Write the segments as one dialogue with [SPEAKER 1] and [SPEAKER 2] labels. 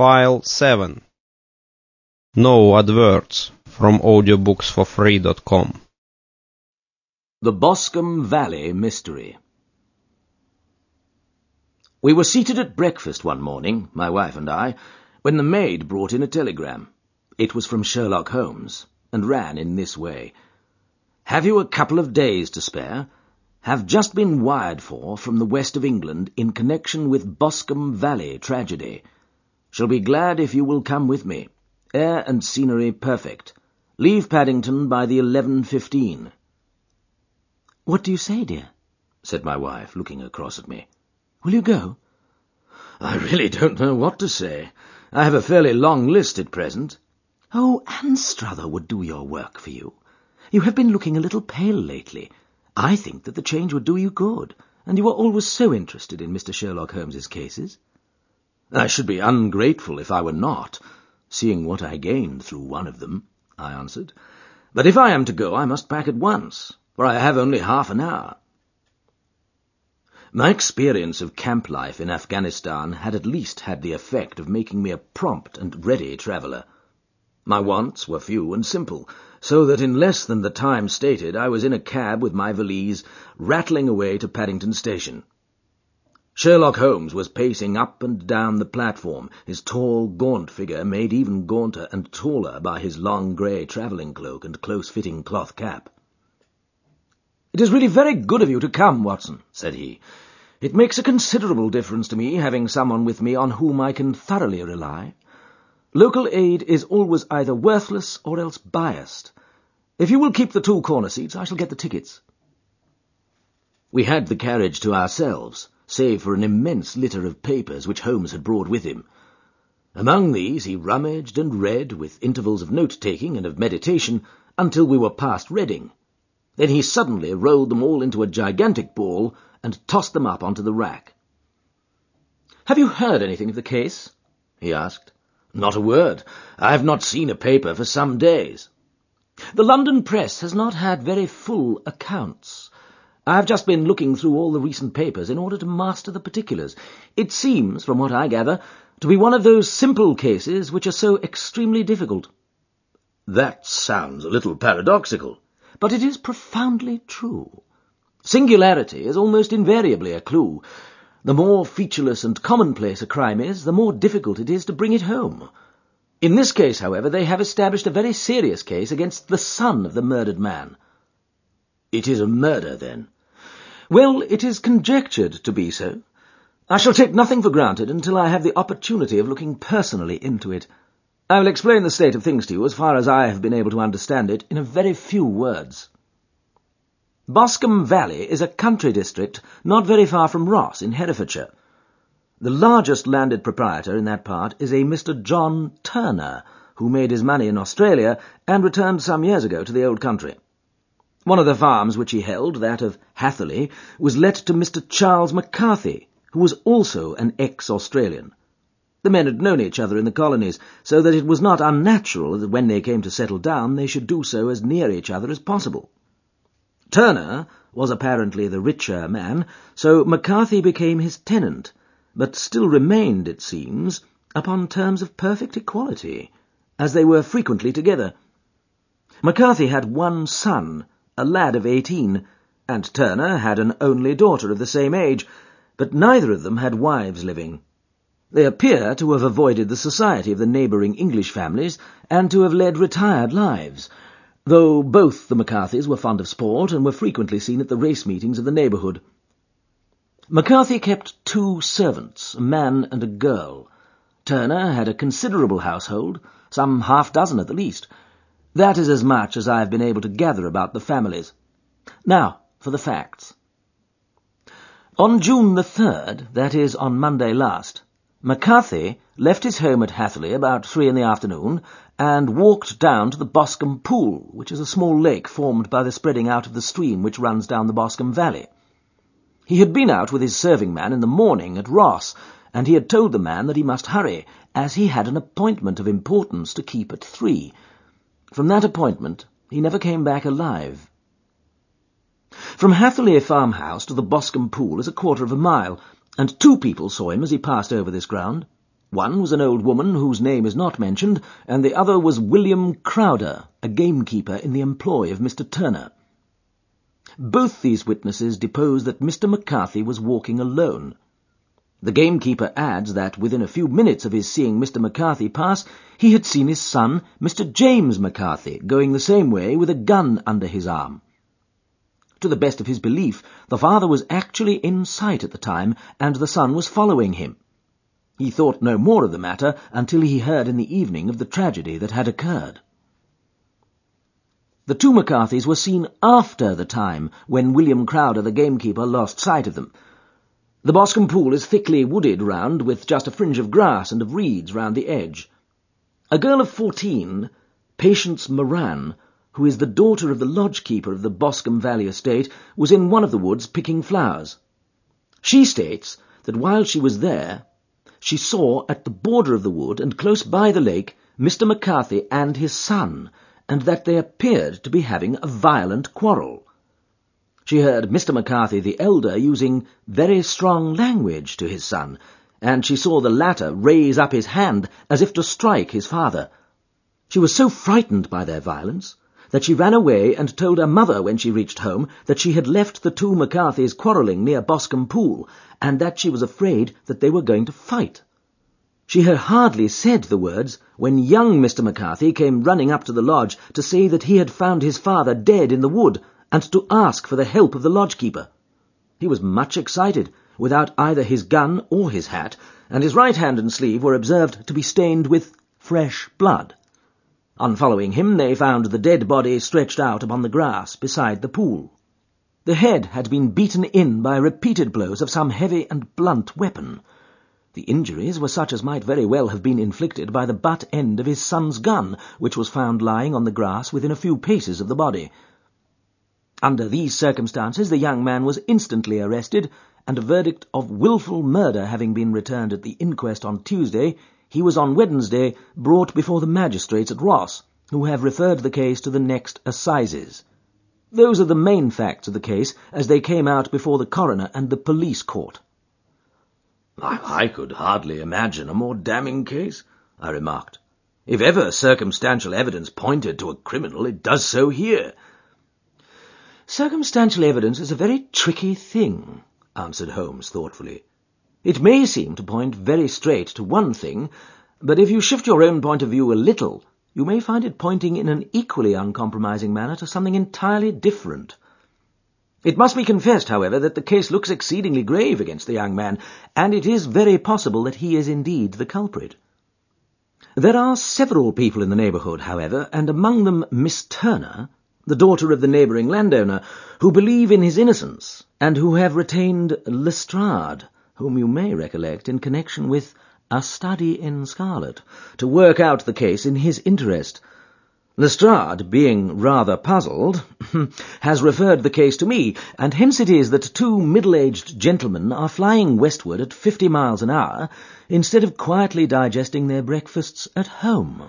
[SPEAKER 1] File 7. No adverts from audiobooksforfree.com.
[SPEAKER 2] The Boscombe Valley Mystery. We were seated at breakfast one morning, my wife and I, when the maid brought in a telegram. It was from Sherlock Holmes, and ran in this way. "Have you a couple of days to spare? Have just been wired for from the west of England in connection with Boscombe Valley tragedy. Shall be glad if you will come with me. Air and scenery perfect. Leave Paddington by the 11:15. "What do you say, dear?" said my wife, looking across at me. "Will you go?" "I really don't know what to say. I have a fairly long list at present." "Oh, Anstruther would do your work for you. You have been looking a little pale lately. I think that the change would do you good, and you are always so interested in Mr. Sherlock Holmes's cases." "I should be ungrateful if I were not, seeing what I gained through one of them," I answered. "But if I am to go, I must pack at once, for I have only half an hour." My experience of camp life in Afghanistan had at least had the effect of making me a prompt and ready traveller. My wants were few and simple, so that in less than the time stated I was in a cab with my valise, rattling away to Paddington Station. Sherlock Holmes was pacing up and down the platform, his tall, gaunt figure made even gaunter and taller by his long grey travelling cloak and close-fitting cloth cap. "It is really very good of you to come, Watson," said he. "It makes a considerable difference to me having someone with me on whom I can thoroughly rely. Local aid is always either worthless or else biased. If you will keep the two corner seats, I shall get the tickets." We had the carriage to ourselves, save for an immense litter of papers which Holmes had brought with him. Among these he rummaged and read, with intervals of note-taking and of meditation, until we were past Reading. Then he suddenly rolled them all into a gigantic ball and tossed them up onto the rack. "Have you heard anything of the case?" he asked. "Not a word. I have not seen a paper for some days." "The London press has not had very full accounts. I have just been looking through all the recent papers in order to master the particulars. It seems, from what I gather, to be one of those simple cases which are so extremely difficult." "That sounds a little paradoxical." "But it is profoundly true. Singularity is almost invariably a clue. The more featureless and commonplace a crime is, the more difficult it is to bring it home. In this case, however, they have established a very serious case against the son of the murdered man." "It is a murder, then?" "Well, it is conjectured to be so. I shall take nothing for granted until I have the opportunity of looking personally into it. I will explain the state of things to you as far as I have been able to understand it in a very few words. Boscombe Valley is a country district not very far from Ross in Herefordshire. The largest landed proprietor in that part is a Mr. John Turner, who made his money in Australia and returned some years ago to the old country. One of the farms which he held, that of Hatherley, was let to Mr. Charles McCarthy, who was also an ex-Australian. The men had known each other in the colonies, so that it was not unnatural that when they came to settle down they should do so as near each other as possible. Turner was apparently the richer man, so McCarthy became his tenant, but still remained, it seems, upon terms of perfect equality, as they were frequently together. McCarthy had one son, a lad of 18, and Turner had an only daughter of the same age, but neither of them had wives living. They appear to have avoided the society of the neighbouring English families, and to have led retired lives, though both the McCarthys were fond of sport and were frequently seen at the race meetings of the neighbourhood. McCarthy kept 2 servants, a man and a girl. Turner had a considerable household, some half-dozen at the least. That is as much as I have been able to gather about the families. Now, for the facts. On June the 3rd, that is, on Monday last, McCarthy left his home at Hatherley about 3 in the afternoon and walked down to the Boscombe Pool, which is a small lake formed by the spreading out of the stream which runs down the Boscombe Valley. He had been out with his serving man in the morning at Ross, and he had told the man that he must hurry, as he had an appointment of importance to keep at 3. From that appointment he never came back alive. From Hatherley farmhouse to the Boscombe Pool is a quarter of a mile, and 2 people saw him as he passed over this ground. One was an old woman whose name is not mentioned, and the other was William Crowder, a gamekeeper in the employ of Mr. Turner. Both these witnesses depose that Mr. McCarthy was walking alone. The gamekeeper adds that within a few minutes of his seeing Mr. McCarthy pass, he had seen his son, Mr. James McCarthy, going the same way with a gun under his arm. To the best of his belief, the father was actually in sight at the time, and the son was following him. He thought no more of the matter until he heard in the evening of the tragedy that had occurred. The two McCarthys were seen after the time when William Crowder, the gamekeeper, lost sight of them. The Boscombe Pool is thickly wooded round, with just a fringe of grass and of reeds round the edge. A girl of 14, Patience Moran, who is the daughter of the lodge-keeper of the Boscombe Valley estate, was in one of the woods picking flowers. She states that while she was there, she saw at the border of the wood and close by the lake Mr. McCarthy and his son, and that they appeared to be having a violent quarrel. She heard Mr. McCarthy the elder using very strong language to his son, and she saw the latter raise up his hand as if to strike his father. She was so frightened by their violence that she ran away and told her mother when she reached home that she had left the two McCarthys quarrelling near Boscombe Pool, and that she was afraid that they were going to fight. She had hardly said the words when young Mr. McCarthy came running up to the lodge to say that he had found his father dead in the wood, and to ask for the help of the lodge-keeper. He was much excited, without either his gun or his hat, and his right hand and sleeve were observed to be stained with fresh blood. On following him, they found the dead body stretched out upon the grass beside the pool. The head had been beaten in by repeated blows of some heavy and blunt weapon. The injuries were such as might very well have been inflicted by the butt end of his son's gun, which was found lying on the grass within a few paces of the body. Under these circumstances, the young man was instantly arrested, and a verdict of wilful murder having been returned at the inquest on Tuesday, he was on Wednesday brought before the magistrates at Ross, who have referred the case to the next assizes. Those are the main facts of the case as they came out before the coroner and the police court.
[SPEAKER 3] I could hardly imagine a more damning case, I remarked. If ever circumstantial evidence pointed to a criminal, it does so here.
[SPEAKER 2] Circumstantial evidence is a very tricky thing, answered Holmes thoughtfully. It may seem to point very straight to one thing, but if you shift your own point of view a little, you may find it pointing in an equally uncompromising manner to something entirely different. It must be confessed, however, that the case looks exceedingly grave against the young man, and it is very possible that he is indeed the culprit. There are several people in the neighbourhood, however, and among them Miss Turner, the daughter of the neighbouring landowner, who believe in his innocence, and who have retained Lestrade, whom you may recollect in connection with A Study in Scarlet, to work out the case in his interest. Lestrade, being rather puzzled, has referred the case to me, and hence it is that two middle-aged gentlemen are flying westward at 50 miles an hour, instead of quietly digesting their breakfasts at home.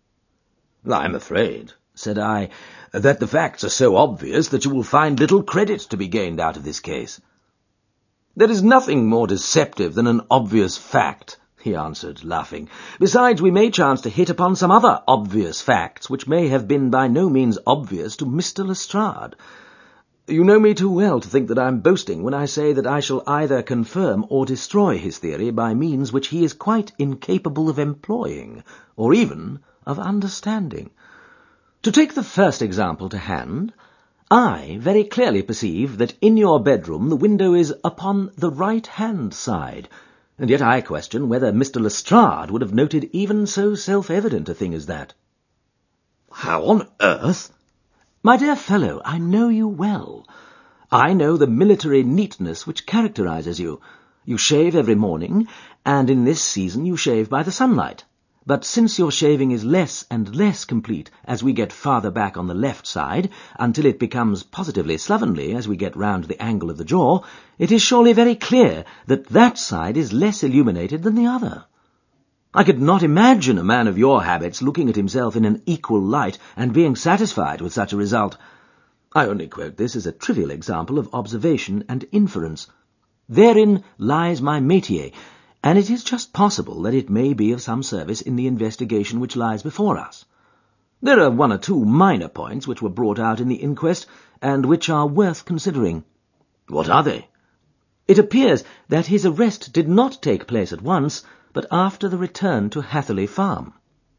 [SPEAKER 3] I'm afraid, said I, that the facts are so obvious that you will find little credit to be gained out of this case. There is nothing more deceptive than an obvious fact, he answered, laughing. Besides, we may chance to hit upon some other obvious facts which may have been by no means obvious to Mr. Lestrade. You know me too well to think that I am boasting when I say that I shall either confirm or destroy his theory by means which he is quite incapable of employing, or even of understanding. To take the first example to hand, I very clearly perceive that in your bedroom the window is upon the right-hand side, and yet I question whether Mr. Lestrade would have noted even so self-evident a thing as that. How on earth?
[SPEAKER 2] My dear fellow, I know you well. I know the military neatness which characterizes you. You shave every morning, and in this season you shave by the sunlight. But since your shaving is less and less complete as we get farther back on the left side, until it becomes positively slovenly as we get round the angle of the jaw, it is surely very clear that that side is less illuminated than the other. I could not imagine a man of your habits looking at himself in an equal light and being satisfied with such a result. I only quote this as a trivial example of observation and inference. Therein lies my métier, and it is just possible that it may be of some service in the investigation which lies before us. There are one or two minor points which were brought out in the inquest, and which are worth considering.
[SPEAKER 3] What are they?
[SPEAKER 2] It appears that his arrest did not take place at once, but after the return to Hatherley Farm.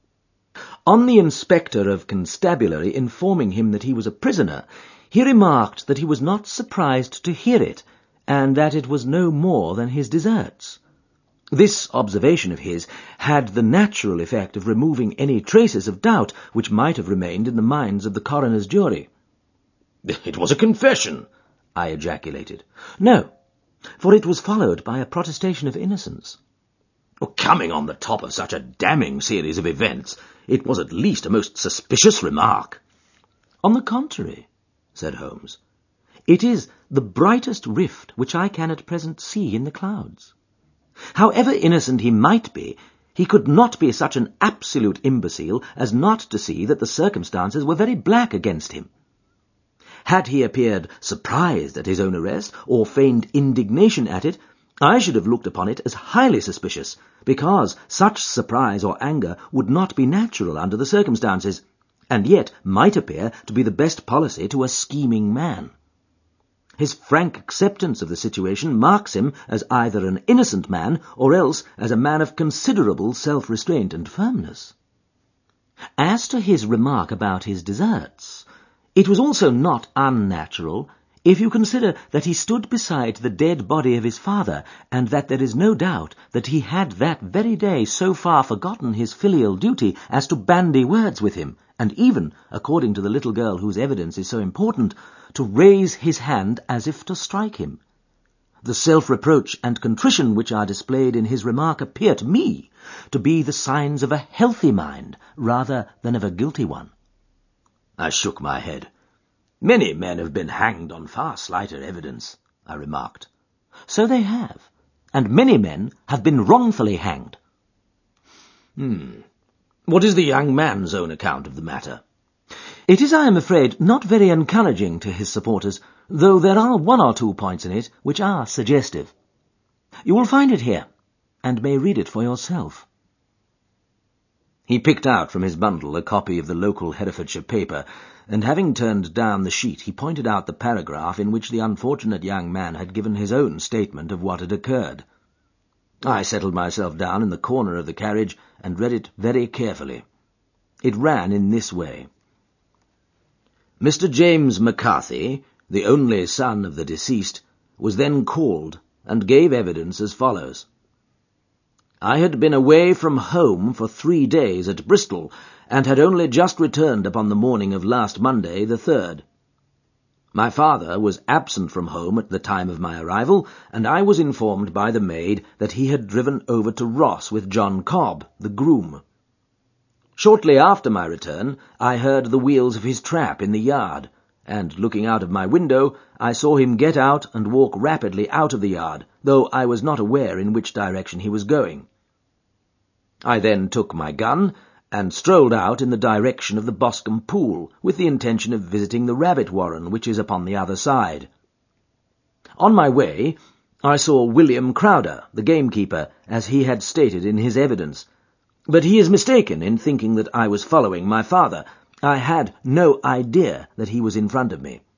[SPEAKER 2] On the Inspector of Constabulary informing him that he was a prisoner, he remarked that he was not surprised to hear it, and that it was no more than his deserts. This observation of his had the natural effect of removing any traces of doubt which might have remained in the minds of the coroner's jury.
[SPEAKER 3] "It was a confession," I ejaculated.
[SPEAKER 2] No, for it was followed by a protestation of innocence.
[SPEAKER 3] Coming on the top of such a damning series of events, it was at least a most suspicious remark.
[SPEAKER 2] On the contrary, said Holmes, it is the brightest rift which I can at present see in the clouds. However innocent he might be, he could not be such an absolute imbecile as not to see that the circumstances were very black against him. Had he appeared surprised at his own arrest, or feigned indignation at it, I should have looked upon it as highly suspicious, because such surprise or anger would not be natural under the circumstances, and yet might appear to be the best policy to a scheming man. His frank acceptance of the situation marks him as either an innocent man or else as a man of considerable self-restraint and firmness. As to his remark about his deserts, it was also not unnatural if you consider that he stood beside the dead body of his father, and that there is no doubt that he had that very day so far forgotten his filial duty as to bandy words with him, and even, according to the little girl whose evidence is so important, to raise his hand as if to strike him. The self-reproach and contrition which are displayed in his remark appear to me to be the signs of a healthy mind rather than of a guilty one.
[SPEAKER 3] I shook my head. "Many men have been hanged on far slighter evidence," I remarked.
[SPEAKER 2] "So they have, and many men have been wrongfully hanged."
[SPEAKER 3] What is the young man's own account of the matter?
[SPEAKER 2] It is, I am afraid, not very encouraging to his supporters, though there are one or two points in it which are suggestive. You will find it here, and may read it for yourself.
[SPEAKER 3] He picked out from his bundle a copy of the local Herefordshire paper, and having turned down the sheet, he pointed out the paragraph in which the unfortunate young man had given his own statement of what had occurred. I settled myself down in the corner of the carriage and read it very carefully. It ran in this way. Mr. James McCarthy, the only son of the deceased, was then called and gave evidence as follows. I had been away from home for 3 days at Bristol, and had only just returned upon the morning of last Monday, the 3rd. My father was absent from home at the time of my arrival, and I was informed by the maid that he had driven over to Ross with John Cobb, the groom. Shortly after my return, I heard the wheels of his trap in the yard, and looking out of my window, I saw him get out and walk rapidly out of the yard, though I was not aware in which direction he was going. I then took my gun and strolled out in the direction of the Boscombe Pool, with the intention of visiting the rabbit warren which is upon the other side. On my way, I saw William Crowder, the gamekeeper, as he had stated in his evidence, but he is mistaken in thinking that I was following my father. I had no idea that he was in front of me.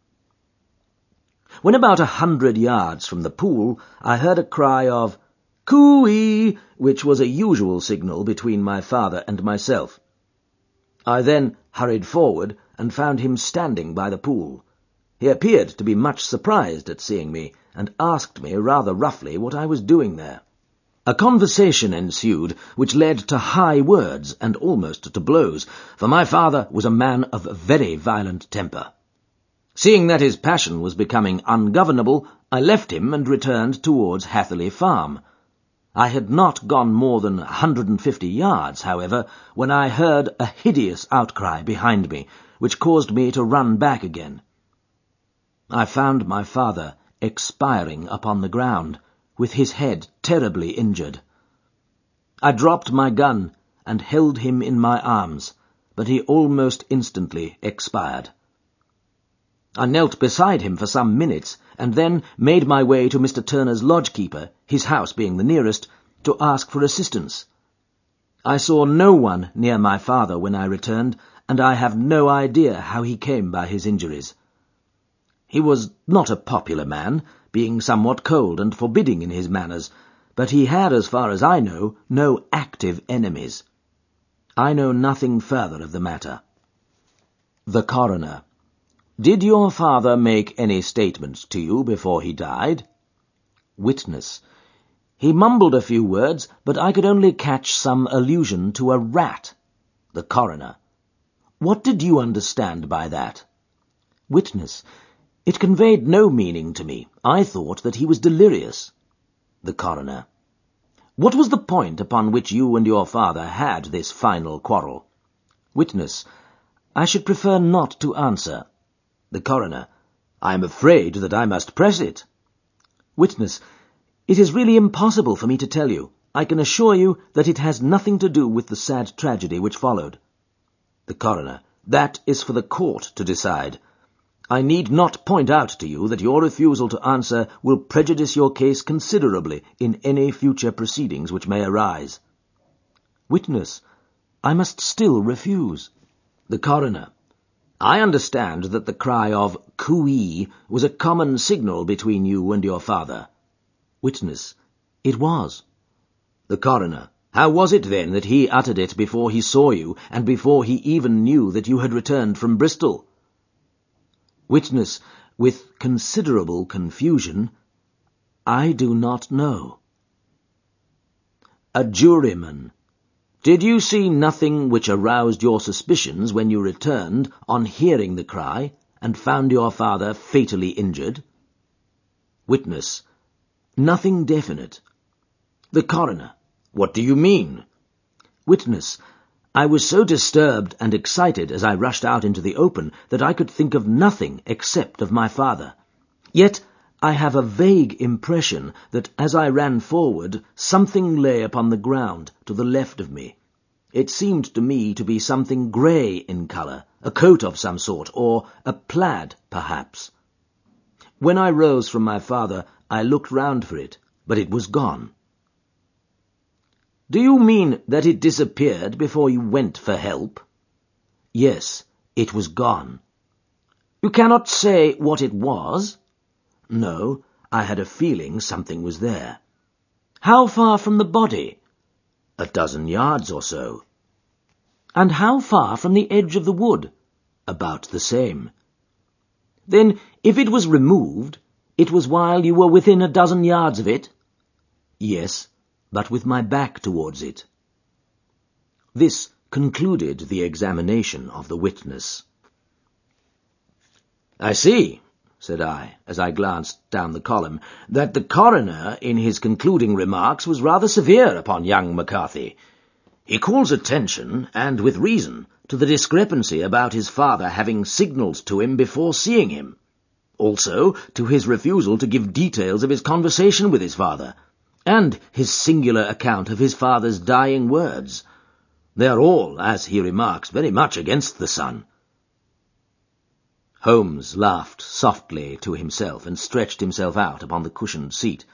[SPEAKER 3] When about 100 yards from the pool, I heard a cry of "Cooey," which was a usual signal between my father and myself. I then hurried forward and found him standing by the pool. He appeared to be much surprised at seeing me, and asked me rather roughly what I was doing there. A conversation ensued which led to high words and almost to blows, for my father was a man of very violent temper. Seeing that his passion was becoming ungovernable, I left him and returned towards Hatherley Farm. I had not gone more than 150 yards, however, when I heard a hideous outcry behind me, which caused me to run back again. I found my father expiring upon the ground, with his head terribly injured. I dropped my gun and held him in my arms, but he almost instantly expired. I knelt beside him for some minutes, and then made my way to Mr. Turner's lodge-keeper, his house being the nearest,
[SPEAKER 2] to ask for assistance. I saw no one near my father when I returned, and I have no idea how he came by his injuries. He was not a popular man, being somewhat cold and forbidding in his manners, but he had, as far as I know, no active enemies. I know nothing further of the matter. The Coroner: Did your father make any statements to you before he died? Witness: He mumbled a few words, but I could only catch some allusion to a rat. The Coroner: What did you understand by that? Witness: It conveyed no meaning to me. I thought that he was delirious. The Coroner: What was the point upon which you and your father had this final quarrel? Witness: I should prefer not to answer. The Coroner: I am afraid that I must press it. Witness: It is really impossible for me to tell you. I can assure you that it has nothing to do with the sad tragedy which followed. The Coroner: That is for the court to decide. I need not point out to you that your refusal to answer will prejudice your case considerably in any future proceedings which may arise. Witness: I must still refuse. The Coroner: I understand that the cry of "Cooee" was a common signal between you and your father. Witness: It was. The Coroner: How was it then that he uttered it before he saw you, and before he even knew that you had returned from Bristol? Witness, with considerable confusion: I do not know. A juryman: Did you see nothing which aroused your suspicions when you returned on hearing the cry and found your father fatally injured? Witness: Nothing definite. The Coroner: What do you mean? Witness: I was so disturbed and excited as I rushed out into the open that I could think of nothing except of my father. Yet I have a vague impression that as I ran forward, something lay upon the ground to the left of me. It seemed to me to be something grey in colour, a coat of some sort, or a plaid, perhaps. When I rose from my father, I looked round for it, but it was gone. Do you mean that it disappeared before you went for help? Yes, it was gone. You cannot say what it was? No, I had a feeling something was there. How far from the body? 12 yards or so. And how far from the edge of the wood? About the same. Then, if it was removed, it was while you were within 12 yards of it? Yes, but with my back towards it. This concluded the examination of the witness. I see, said I, as I glanced down the column, that the coroner, in his concluding remarks, was rather severe upon young McCarthy. He calls attention, and with reason, to the discrepancy about his father having signalled to him before seeing him. Also, to his refusal to give details of his conversation with his father, and his singular account of his father's dying words. They are all, as he remarks, very much against the son. Holmes laughed softly to himself and stretched himself out upon the cushioned seat.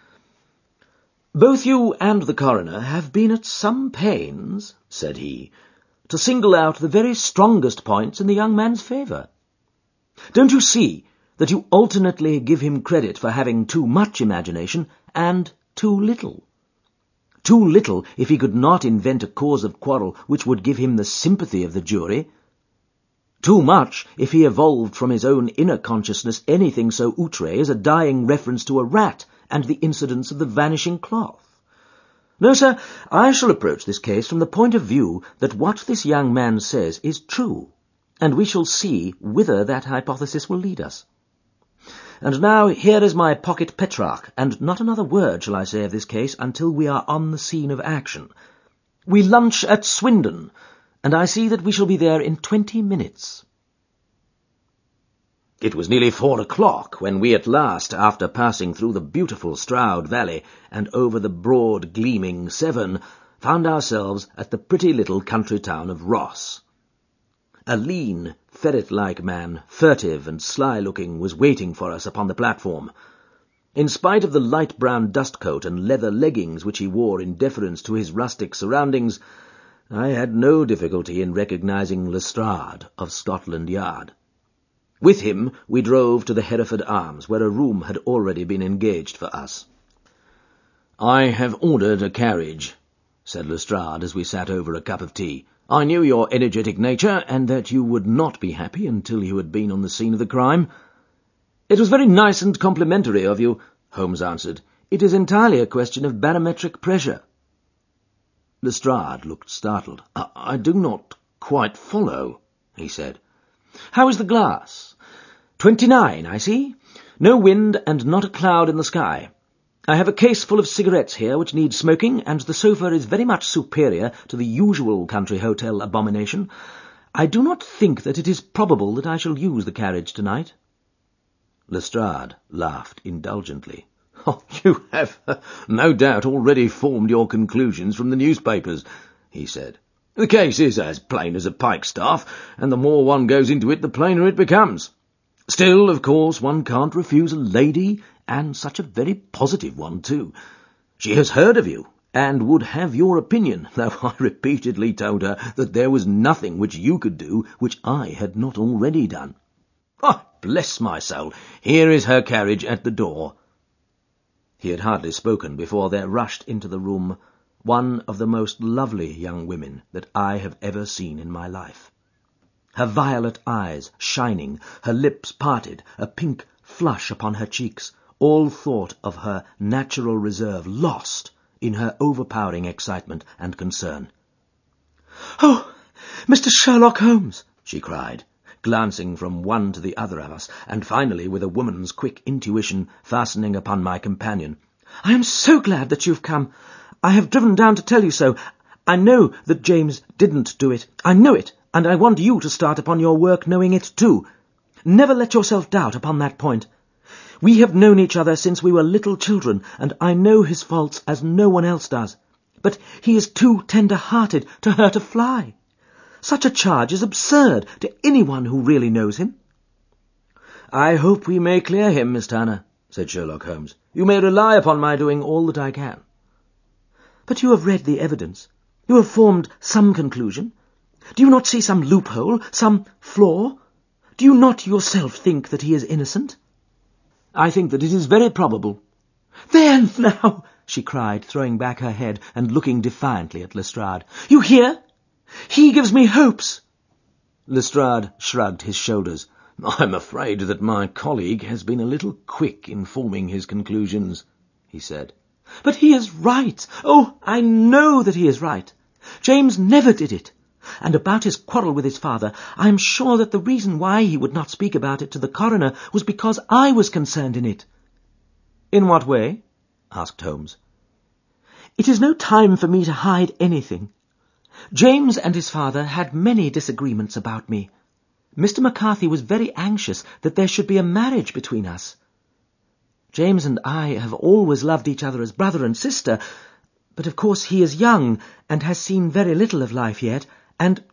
[SPEAKER 2] Both you and the coroner have been at some pains, said he, to single out the very strongest points in the young man's favour. Don't you see that you alternately give him credit for having too much imagination and too little? Too little if he could not invent a cause of quarrel which would give him the sympathy of the jury. Too much if he evolved from his own inner consciousness anything so outré as a dying reference to a rat and the incidents of the vanishing cloth. No, sir, I shall approach this case from the point of view that what this young man says is true, and we shall see whither that hypothesis will lead us. And now here is my pocket Petrarch, and not another word shall I say of this case until we are on the scene of action. We lunch at Swindon, and I see that we shall be there in 20 minutes. It was nearly 4 o'clock when we at last, after passing through the beautiful Stroud Valley and over the broad gleaming Severn, found ourselves at the pretty little country town of Ross. A lean, ferret-like man, furtive and sly-looking, was waiting for us upon the platform. In spite of the light brown dust coat and leather leggings which he wore in deference to his rustic surroundings, I had no difficulty in recognizing Lestrade of Scotland Yard. With him we drove to the Hereford Arms, where a room had already been engaged for us. "I have ordered a carriage," said Lestrade as we sat over a cup of tea. "I knew your energetic nature, and that you would not be happy until you had been on the scene of the crime." "It was very nice and complimentary of you," Holmes answered. "It is entirely a question of barometric pressure." Lestrade looked startled. I do not quite follow," he said. "How is the glass?" 29, I see. No wind and not a cloud in the sky. I have a case full of cigarettes here which need smoking, and the sofa is very much superior to the usual country hotel abomination. I do not think that it is probable that I shall use the carriage tonight." Lestrade laughed indulgently. "You have no doubt already formed your conclusions from the newspapers," he said. "The case is as plain as a pikestaff, and the more one goes into it, the plainer it becomes. Still, of course, one can't refuse a lady, and such a very positive one, too. She has heard of you, and would have your opinion, though I repeatedly told her that there was nothing which you could do which I had not already done. Bless my soul, here is her carriage at the door." He had hardly spoken before there rushed into the room one of the most lovely young women that I have ever seen in my life. Her violet eyes shining, her lips parted, a pink flush upon her cheeks, all thought of her natural reserve lost in her overpowering excitement and concern. "Oh, Mr. Sherlock Holmes!" she cried, glancing from one to the other of us, and finally, with a woman's quick intuition, fastening upon my companion. "I am so glad that you've come. I have driven down to tell you so. I know that James didn't do it. I know it, and I want you to start upon your work knowing it too. Never let yourself doubt upon that point. We have known each other since we were little children, and I know his faults as no one else does. But he is too tender-hearted to hurt a fly. Such a charge is absurd to anyone who really knows him." "I hope we may clear him, Miss Turner," said Sherlock Holmes. "You may rely upon my doing all that I can." "But you have read the evidence. You have formed some conclusion. Do you not see some loophole, some flaw? Do you not yourself think that he is innocent?" "I think that it is very probable." "There now!" she cried, throwing back her head and looking defiantly at Lestrade. "You hear? He gives me hopes." Lestrade shrugged his shoulders. "I'm afraid that my colleague has been a little quick in forming his conclusions," he said. "But he is right. Oh, I know that he is right. James never did it. And about his quarrel with his father, I am sure that the reason why he would not speak about it to the coroner was because I was concerned in it." "In what way?" asked Holmes. "It is no time for me to hide anything. James and his father had many disagreements about me. Mr. McCarthy was very anxious that there should be a marriage between us. James and I have always loved each other as brother and sister, but of course he is young and has seen very little of life yet, and,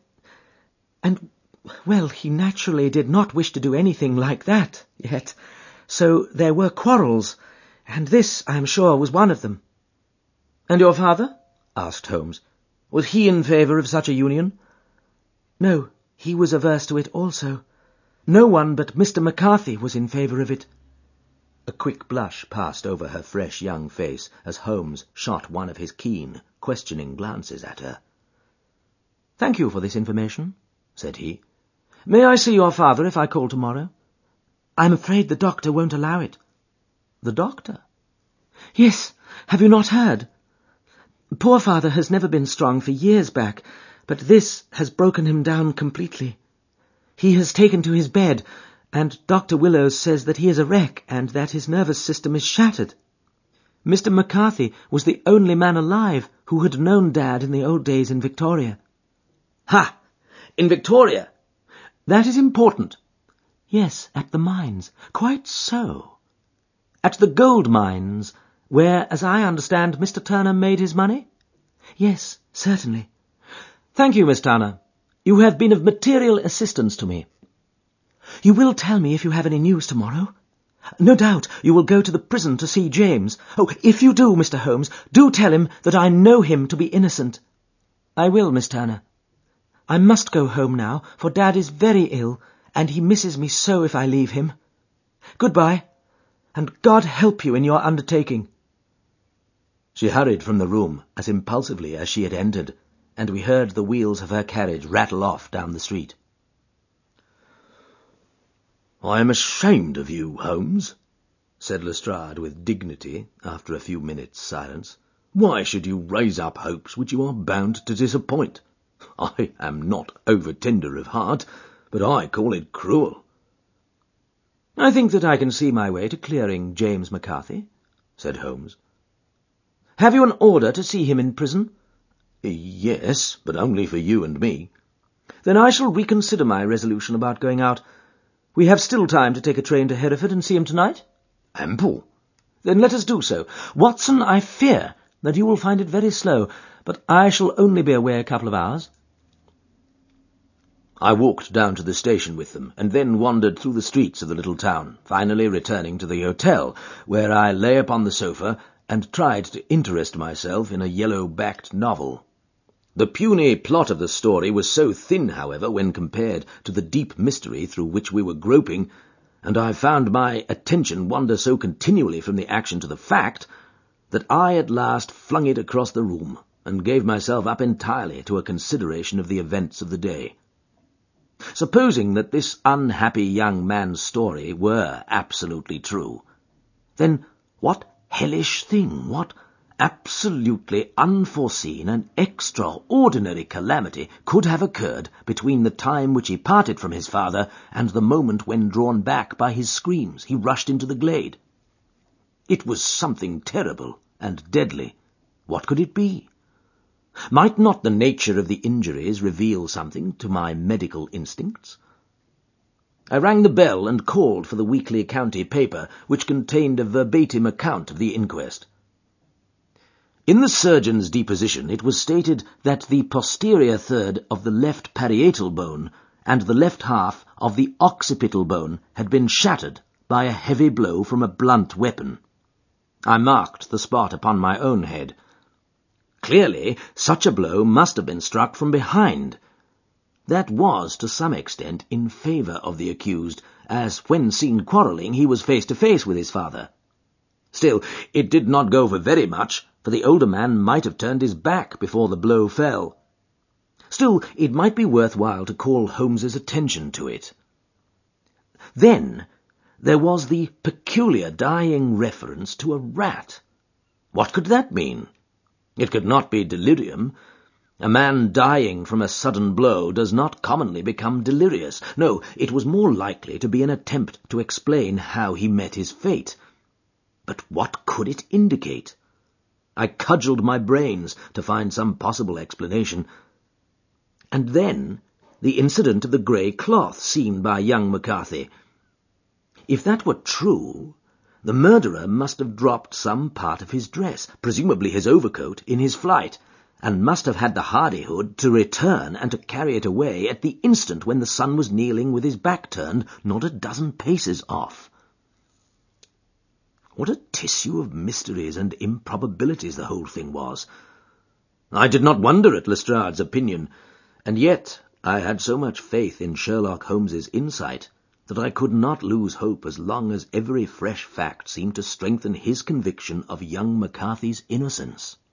[SPEAKER 2] well, he naturally did not wish to do anything like that yet. So there were quarrels, and this, I am sure, was one of them." "And your father?" asked Holmes. "Was he in favour of such a union?" "No, he was averse to it also. No one but Mr. McCarthy was in favour of it." A quick blush passed over her fresh young face as Holmes shot one of his keen, questioning glances at her. "Thank you for this information," said he. "May I see your father if I call tomorrow?" "I'm afraid the doctor won't allow it." "The doctor?" "Yes, have you not heard? Poor father has never been strong for years back, but this has broken him down completely. He has taken to his bed, and Dr. Willows says that he is a wreck and that his nervous system is shattered. Mr. McCarthy was the only man alive who had known Dad in the old days in Victoria." "Ha! In Victoria? That is important." "Yes, at the mines. Quite so." "At the gold mines, where, as I understand, Mr. Turner made his money?" "Yes, certainly." "Thank you, Miss Turner. You have been of material assistance to me." "You will tell me if you have any news tomorrow? No doubt you will go to the prison to see James. Oh, if you do, Mr. Holmes, do tell him that I know him to be innocent. I will, Miss Turner. I must go home now, for Dad is very ill, and he misses me so if I leave him. Goodbye, and God help you in your undertaking.
[SPEAKER 3] She hurried from the room as impulsively as she had entered, and we heard the wheels of her carriage rattle off down the street. "I am ashamed of you, Holmes," said Lestrade with dignity after a few minutes' silence. "Why should you raise up hopes which you are bound to disappoint? I am not over-tender of heart, but I call it cruel."
[SPEAKER 2] "I think that I can see my way to clearing James McCarthy," said Holmes. "Have you an order to see him in prison?"
[SPEAKER 3] "Yes, but only for you and me."
[SPEAKER 2] "Then I shall reconsider my resolution about going out. We have still time to take a train to Hereford and see him tonight?"
[SPEAKER 3] "Ample."
[SPEAKER 2] "Then let us do so. Watson, I fear that you will find it very slow, but I shall only be away a couple of hours."
[SPEAKER 3] I walked down to the station with them, and then wandered through the streets of the little town, finally returning to the hotel, where I lay upon the sofa and tried to interest myself in a yellow-backed novel. The puny plot of the story was so thin, however, when compared to the deep mystery through which we were groping, and I found my attention wander so continually from the action to the fact, that I at last flung it across the room, and gave myself up entirely to a consideration of the events of the day. Supposing that this unhappy young man's story were absolutely true, then what hellish thing, what absolutely unforeseen and extraordinary calamity could have occurred between the time which he parted from his father and the moment when, drawn back by his screams, he rushed into the glade? It was something terrible and deadly. What could it be? Might not the nature of the injuries reveal something to my medical instincts? I rang the bell and called for the weekly county paper, which contained a verbatim account of the inquest. In the surgeon's deposition it was stated that the posterior third of the left parietal bone and the left half of the occipital bone had been shattered by a heavy blow from a blunt weapon. I marked the spot upon my own head. Clearly, such a blow must have been struck from behind. That was, to some extent, in favour of the accused, as when seen quarrelling he was face to face with his father. Still, it did not go for very much, for the older man might have turned his back before the blow fell. Still, it might be worthwhile to call Holmes's attention to it. Then there was the peculiar dying reference to a rat. What could that mean? It could not be delirium. A man dying from a sudden blow does not commonly become delirious. No, it was more likely to be an attempt to explain how he met his fate. But what could it indicate? I cudgelled my brains to find some possible explanation. And then the incident of the grey cloth seen by young McCarthy. If that were true, the murderer must have dropped some part of his dress, presumably his overcoat, in his flight, and must have had the hardihood to return and to carry it away at the instant when the son was kneeling with his back turned not a dozen paces off. What a tissue of mysteries and improbabilities the whole thing was! I did not wonder at Lestrade's opinion, and yet I had so much faith in Sherlock Holmes's insight that I could not lose hope as long as every fresh fact seemed to strengthen his conviction of young McCarthy's innocence.